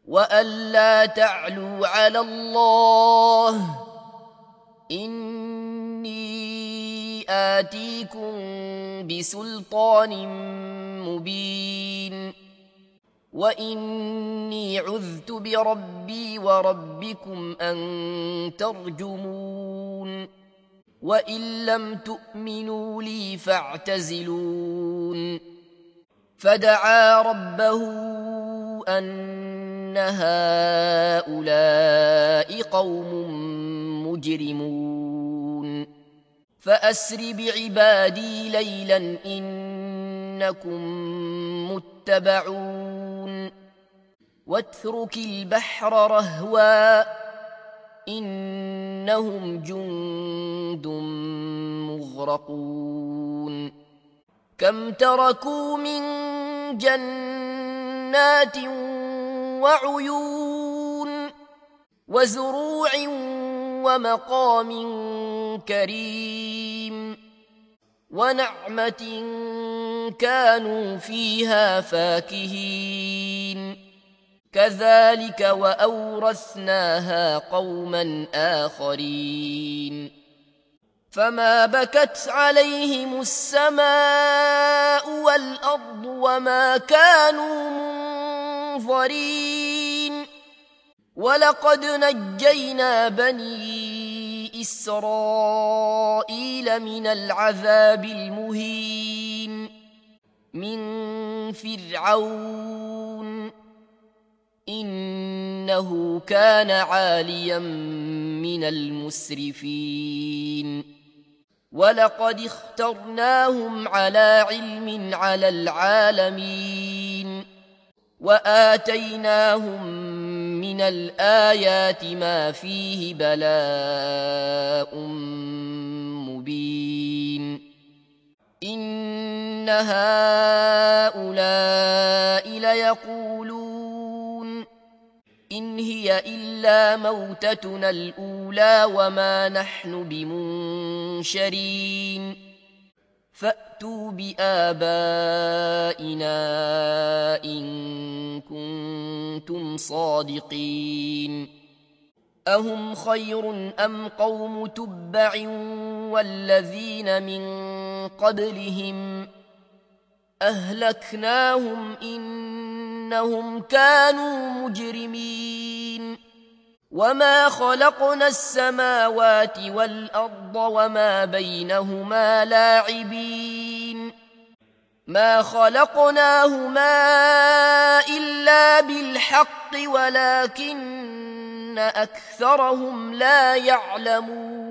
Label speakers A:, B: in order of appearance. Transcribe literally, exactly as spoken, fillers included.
A: وألا تعلوا على الله إني آتيكم بسلطان مبين وإني عذت بربي وربكم أن ترجمون وإن لم تؤمنوا لي فاعتزلون فدعا ربه أن هؤلاء قوم مجرمون فأسر بعبادي ليلا إنكم متبعون واترك البحر رهوا إنهم جند مغرقون كم تركوا من جنات وعيون وزروع ومقام كريم ونعمة كانوا فيها فاكهين كذلك وأورثناها قوما آخرين فما بكت عليهم السماء والأرض وما كانوا منظرين ولقد نجينا بني إسرائيل من العذاب المهين من فرعون إنه كان عاليا من المسرفين ولقد اخترناهم على علم على العالمين وآتيناهم من الآيات ما فيه بلاء مبين إن هؤلاء ليقولون إن هي إلا موتتنا الأولى وما نحن بمنشرين فأتوا بآبائنا إن كنتم صادقين أهم خير أم قوم تبع والذين من قبلهم أهلكناهم إنهم كانوا مجرمين وما خلقنا السماوات والأرض وما بينهما لاعبين ما خلقناهما إلا بالحق ولكن أكثرهم لا يعلمون